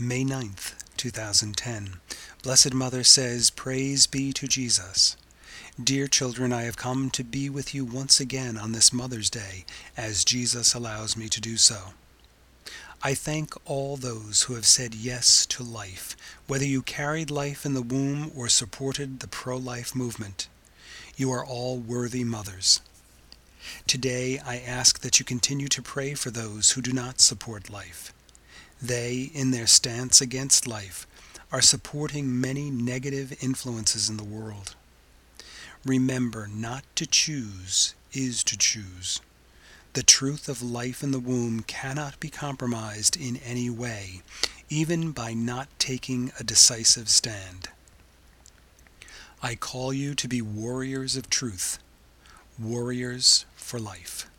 May 9th, 2010. Blessed Mother says, Praise be to Jesus. Dear children, I have come to be with you once again on this Mother's Day, as Jesus allows me to do so. I thank all those who have said yes to life, whether you carried life in the womb or supported the pro-life movement. You are all worthy mothers. Today, I ask that you continue to pray for those who do not support life. They, in their stance against life, are supporting many negative influences in the world. Remember, not to choose is to choose. The truth of life in the womb cannot be compromised in any way, even by not taking a decisive stand. I call you to be warriors of truth, warriors for life.